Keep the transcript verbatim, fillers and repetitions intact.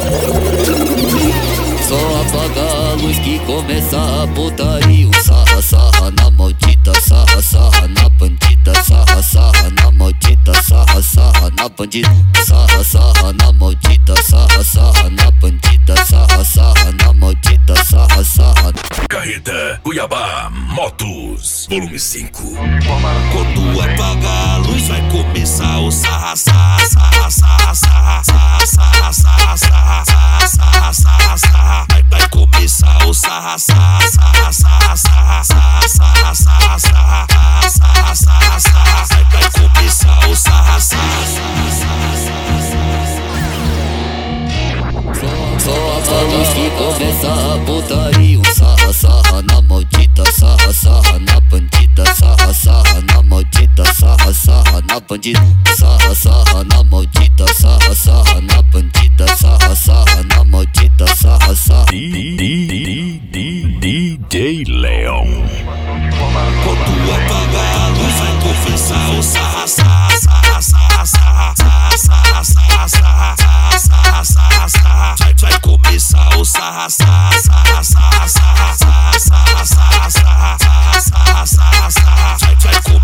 Só apaga a luz que começa a putaria. Sarra, sarra na maldita, sarra, sarra na bandida. Sarra, sarra na maldita, sarra, sarra na bandida. Sarra, sarra na maldita, sarra, sarra na bandida. Sarra, sarra na maldita, sarra, sarra. Carreta Cuiabá Motos, volume cinco. Quando apagar a luz vai começar o sarra, sarra, sarra, sarra, sarra, sarra, sarra, sarra, sarra, sarra, sarra, sarra. Vai, vai começar o sarra, sarra, sarra, sarra, sarra, sarra, sarra, sarra, sarra, sarra, sarra, sarra. Vai, vai começar o sarra, sarra, sarra, sarra, sarra. Só apaga a luz que começa a putaria. Sarra, sarra na maldita, sarra, sarra na bandida. Sarra, sarra na maldita, sarra, sarra na bandida. Sarra, sarra na maldita, sarra, sarra na bandida. Sarra, sarra na maldita, sarra, sarra. D J Leão. Quando apagar a luz vai começar o sarra, sarra, sarra, sarra, sarra, sarra, sarra, sarra, sarra, sarra, sarra. Vai, vai começar o sarra, sarra, sarra, sarra, sarra, sarra, sarra, sarra, sarra, sarra, sarra, sarra. Vai, vai começar